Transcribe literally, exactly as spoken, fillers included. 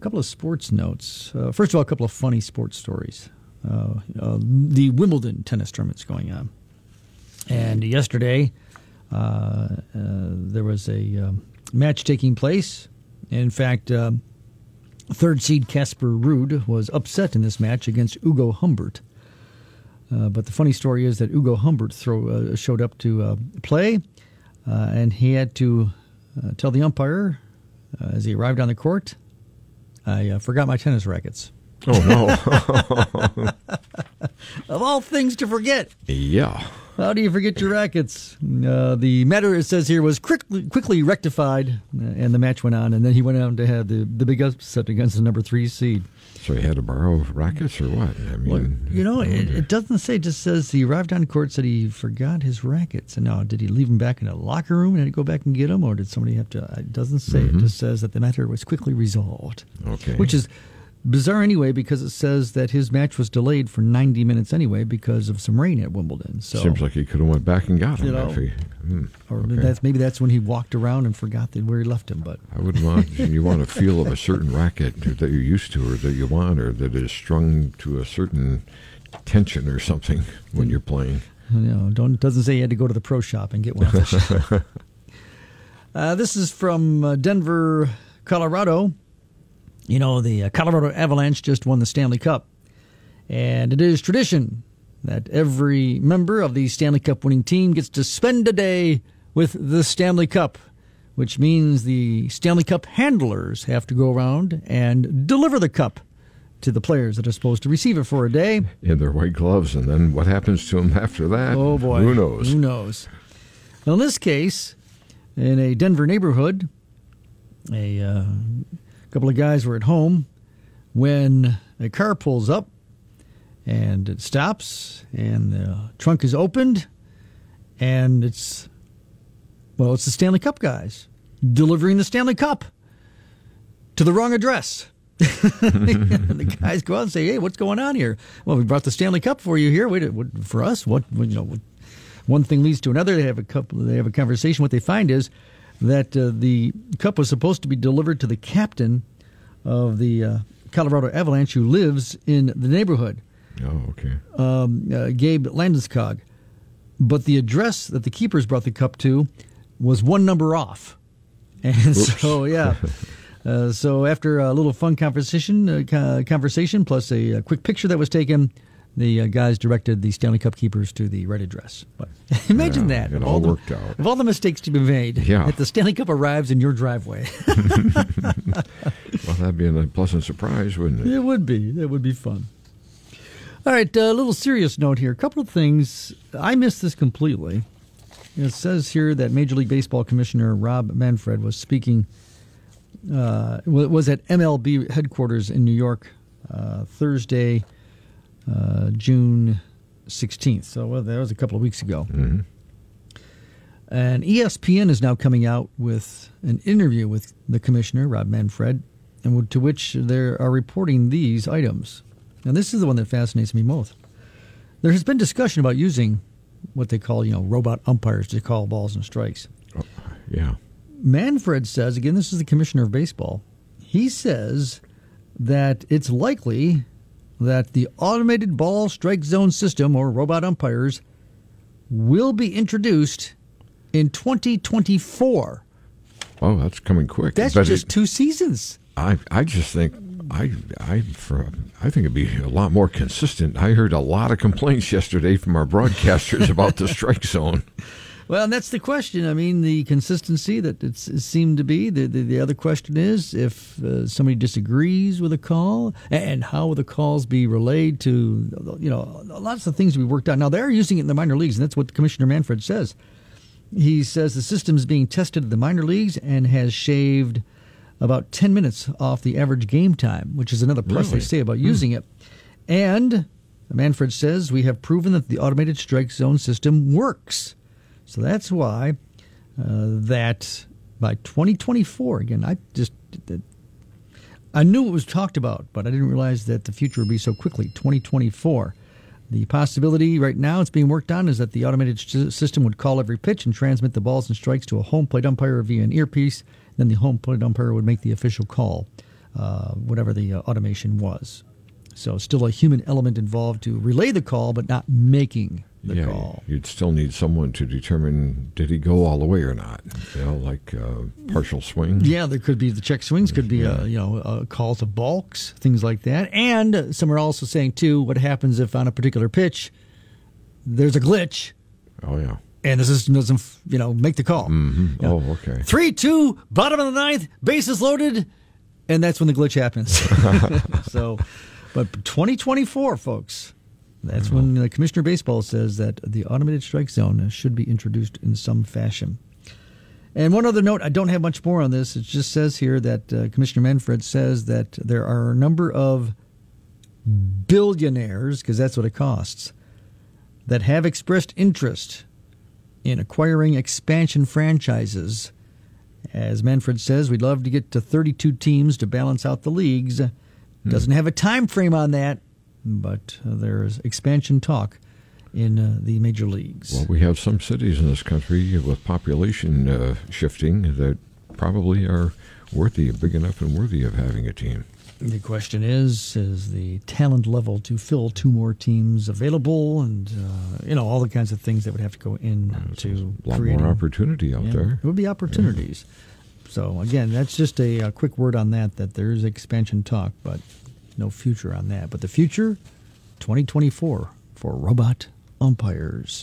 couple of sports notes. Uh, first of all, a couple of funny sports stories. Uh, uh, the Wimbledon tennis tournament's going on. And yesterday, uh, uh, there was a uh, match taking place. In fact, uh, third seed Casper Ruud was upset in this match against Ugo Humbert. Uh, but the funny story is that Ugo Humbert throw, uh, showed up to uh, play, uh, and he had to uh, tell the umpire uh, as he arrived on the court, I uh, forgot my tennis rackets. Oh, no. Of all things to forget. Yeah. How do you forget your rackets? Uh, the matter, it says here, was quickly, quickly rectified, uh, and the match went on, and then he went on to have the, the big upset against the number three seed. So he had to borrow rackets or what? I mean, well, you know, it, it doesn't say. It just says he arrived on court, said he forgot his rackets. And now, did he leave them back in a locker room and had to go back and get them, or did somebody have to? It doesn't say. Mm-hmm. It just says that the matter was quickly resolved. Okay. Which is bizarre anyway, because it says that his match was delayed for ninety minutes anyway because of some rain at Wimbledon. So seems like he could have went back and got him. You know, if he, hmm, or okay. that's maybe that's when he walked around and forgot that where he left him. But I would imagine you want a feel of a certain racket that you're used to, or that you want, or that is strung to a certain tension or something when you're playing. You know, don't doesn't say you had to go to the pro shop and get one. uh, this is from uh, Denver, Colorado. You know, the uh, Colorado Avalanche just won the Stanley Cup. And it is tradition that every member of the Stanley Cup winning team gets to spend a day with the Stanley Cup, which means the Stanley Cup handlers have to go around and deliver the cup to the players that are supposed to receive it for a day. In their white gloves, and then what happens to them after that? Oh, boy. Who knows? Who knows? Well, in this case, in a Denver neighborhood, a... Uh, A couple of guys were at home when a car pulls up and it stops and the trunk is opened and it's, well, it's the Stanley Cup guys delivering the Stanley Cup to the wrong address. And the guys go out and say, hey, what's going on here? Well, we brought the Stanley Cup for you here. Wait, what, for us? What, you know, one thing leads to another. They have a couple, they have a conversation. What they find is that uh, the cup was supposed to be delivered to the captain of the uh, Colorado Avalanche who lives in the neighborhood. Oh, okay. Um, uh, Gabe Landeskog. But the address that the keepers brought the cup to was one number off. And Oops. so, yeah. uh, so after a little fun conversation, uh, conversation plus a, a quick picture that was taken, the uh, guys directed the Stanley Cup keepers to the right address. But imagine yeah, that. It of all, all worked the, out. Of all the mistakes to be made, yeah. that the Stanley Cup arrives in your driveway. Well, that'd be a pleasant surprise, wouldn't it? It would be. It would be fun. All right, a uh, little serious note here. A couple of things. I missed this completely. It says here that Major League Baseball Commissioner Rob Manfred was speaking, uh, was at M L B headquarters in New York uh, Thursday, Uh, June sixteenth. So well, that was a couple of weeks ago. Mm-hmm. And E S P N is now coming out with an interview with the commissioner, Rob Manfred, and to which they are reporting these items. Now, this is the one that fascinates me most. There has been discussion about using what they call, you know, robot umpires to call balls and strikes. Oh, yeah. Manfred says, again, this is the commissioner of baseball, he says that it's likely that the automated ball strike zone system, or robot umpires, will be introduced in twenty twenty-four. Oh, that's coming quick. That's but just it, two seasons. I I just think I I for I think it'd be a lot more consistent. I heard a lot of complaints yesterday from our broadcasters about the strike zone. Well, and that's the question. I mean, the consistency that it's, it seemed to be. The, the, the other question is if uh, somebody disagrees with a call, and how will the calls be relayed to, you know, lots of things we worked out. Now, they're using it in the minor leagues, and that's what Commissioner Manfred says. He says the system is being tested at the minor leagues and has shaved about ten minutes off the average game time, which is another plus Really? they say about using it. And Manfred says we have proven that the automated strike zone system works. So that's why uh, that by twenty twenty-four, again, I just I knew it was talked about, but I didn't realize that the future would be so quickly. twenty twenty-four. The possibility right now it's being worked on is that the automated system would call every pitch and transmit the balls and strikes to a home plate umpire via an earpiece. Then the home plate umpire would make the official call. uh, whatever the uh, automation was. So still a human element involved to relay the call, but not making the yeah, call. You'd still need someone to determine did he go all the way or not. You know, like uh, partial swing. Yeah, there could be the check swings, could be yeah. a, you know a call to balks, things like that. And some are also saying too, what happens if on a particular pitch there's a glitch? Oh yeah. And the system doesn't, you know, make the call. Mm-hmm. You know, oh, okay. Three, two, bottom of the ninth, bases loaded, and that's when the glitch happens. So, but twenty twenty-four, folks, that's when the Commissioner of Baseball says that the automated strike zone should be introduced in some fashion. And one other note, I don't have much more on this. It just says here that uh, Commissioner Manfred says that there are a number of billionaires, because that's what it costs, that have expressed interest in acquiring expansion franchises. As Manfred says, we'd love to get to thirty-two teams to balance out the leagues. Doesn't have a time frame on that, but uh, there's expansion talk in uh, the major leagues. Well, we have some cities in this country with population uh, shifting that probably are worthy, big enough and worthy of having a team. The question is, is the talent level to fill two more teams available, and uh, you know all the kinds of things that would have to go into a lot creating more opportunity out yeah, there. It would be opportunities. Yeah. So again, that's just a, a quick word on that. That there is expansion talk, but no future on that. But the future, twenty twenty-four for robot umpires.